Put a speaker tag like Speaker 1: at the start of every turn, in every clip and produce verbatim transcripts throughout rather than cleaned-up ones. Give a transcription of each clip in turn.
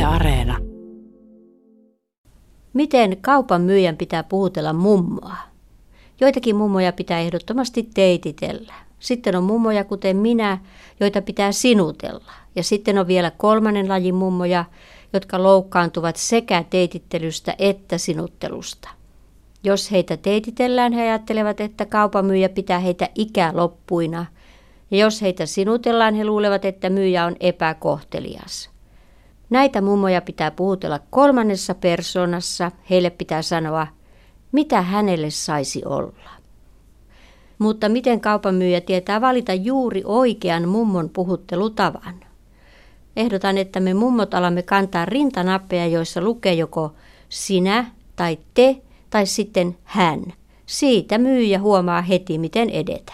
Speaker 1: Areena.
Speaker 2: Miten kaupan myyjän pitää puhutella mummoa? Joitakin mummoja pitää ehdottomasti teititellä. Sitten on mummoja, kuten minä, joita pitää sinutella. Ja sitten on vielä kolmannen lajin mummoja, jotka loukkaantuvat sekä teitittelystä että sinuttelusta. Jos heitä teititellään, he ajattelevat, että kaupan myyjä pitää heitä ikäloppuina. Ja jos heitä sinutellaan, he luulevat, että myyjä on epäkohtelias. Näitä mummoja pitää puhutella kolmannessa persoonassa. Heille pitää sanoa, mitä hänelle saisi olla. Mutta miten kaupan myyjä tietää valita juuri oikean mummon puhuttelutavan? Ehdotan, että me mummot alamme kantaa rintanappeja, joissa lukee joko sinä tai te tai sitten hän. Siitä myyjä huomaa heti, miten edetä.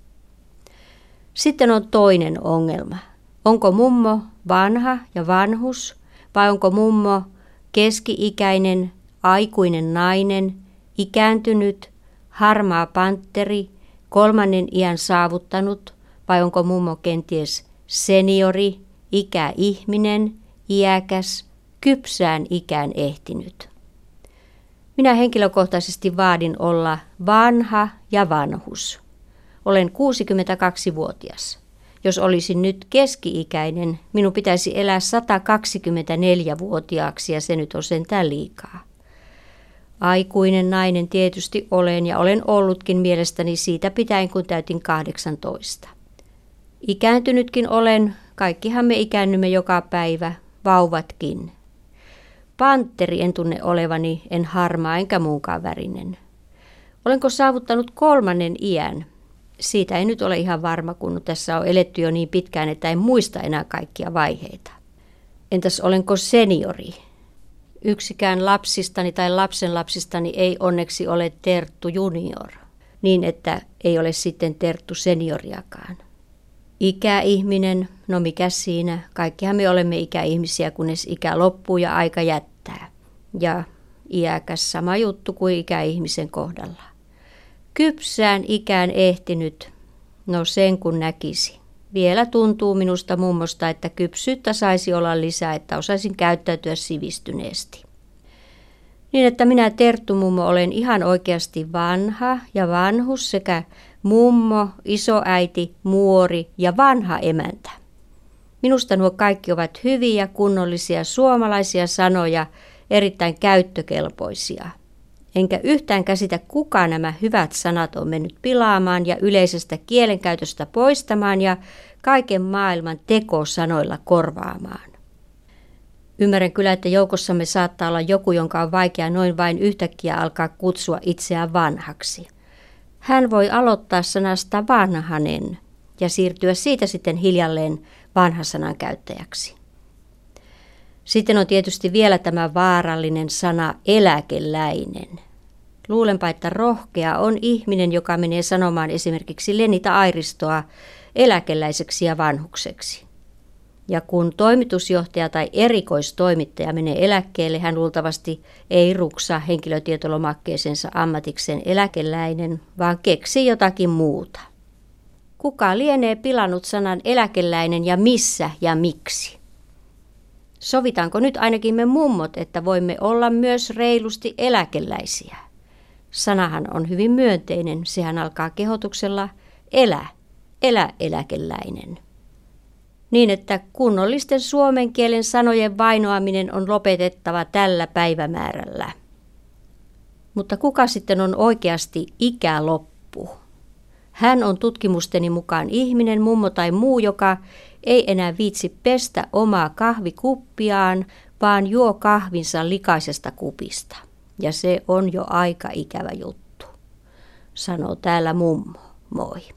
Speaker 2: Sitten on toinen ongelma. Onko mummo vanha ja vanhus vai onko mummo keski-ikäinen, aikuinen nainen, ikääntynyt, harmaa pantteri, kolmannen iän saavuttanut vai onko mummo kenties seniori, ikäihminen, iäkäs, kypsään ikään ehtinyt? Minä henkilökohtaisesti vaadin olla vanha ja vanhus. Olen kuusikymmentäkaksivuotias. Jos olisin nyt keski-ikäinen, minun pitäisi elää sata kaksikymmentäneljävuotiaaksi ja se nyt on sentään liikaa. Aikuinen nainen tietysti olen ja olen ollutkin mielestäni siitä pitäen, kun täytin kahdeksantoista. Ikääntynytkin olen, kaikkihan me ikäännymme joka päivä, vauvatkin. Pantteri en tunne olevani, en harmaa enkä muunkaan värinen. Olenko saavuttanut kolmannen iän? Siitä ei nyt ole ihan varma, kun tässä on eletty jo niin pitkään, että en muista enää kaikkia vaiheita. Entäs olenko seniori? Yksikään lapsistani tai lapsenlapsistani ei onneksi ole Terttu junior, niin että ei ole sitten Terttu senioriakaan. Ikäihminen, no mikä siinä, kaikkihan me olemme ikäihmisiä, kunnes ikä loppuu ja aika jättää. Ja iäkäs sama juttu kuin ikäihmisen kohdalla. Kypsään ikään ehtinyt, no sen kun näkisi. Vielä tuntuu minusta mummosta, että kypsyyttä saisi olla lisää, että osaisin käyttäytyä sivistyneesti. Niin että minä Terttu mummo olen ihan oikeasti vanha ja vanhus sekä mummo, isoäiti, muori ja vanha emäntä. Minusta nuo kaikki ovat hyviä, kunnollisia suomalaisia sanoja, erittäin käyttökelpoisia. Enkä yhtään käsitä, kuka nämä hyvät sanat on mennyt pilaamaan ja yleisestä kielenkäytöstä poistamaan ja kaiken maailman tekosanoilla korvaamaan. Ymmärrän kyllä, että joukossamme saattaa olla joku, jonka on vaikea noin vain yhtäkkiä alkaa kutsua itseään vanhaksi. Hän voi aloittaa sanasta vanhanen ja siirtyä siitä sitten hiljalleen vanhasanan käyttäjäksi. Sitten on tietysti vielä tämä vaarallinen sana eläkeläinen. Luulenpa, että rohkea on ihminen, joka menee sanomaan esimerkiksi Lenita Airistoa eläkeläiseksi ja vanhukseksi. Ja kun toimitusjohtaja tai erikoistoimittaja menee eläkkeelle, hän luultavasti ei ruksaa henkilötietolomakkeeseensa ammatikseen eläkeläinen, vaan keksii jotakin muuta. Kuka lienee pilannut sanan eläkeläinen ja missä ja miksi? Sovitaanko nyt ainakin me mummot, että voimme olla myös reilusti eläkeläisiä? Sanahan on hyvin myönteinen, sehän alkaa kehotuksella elä, elä eläkeläinen. Niin, että kunnollisten suomen kielen sanojen vainoaminen on lopetettava tällä päivämäärällä. Mutta kuka sitten on oikeasti ikäloppu? Hän on tutkimusteni mukaan ihminen, mummo tai muu, joka ei enää viitsi pestä omaa kahvikuppiaan, vaan juo kahvinsa likaisesta kupista. Ja se on jo aika ikävä juttu, sanoo täällä mummo. Moi.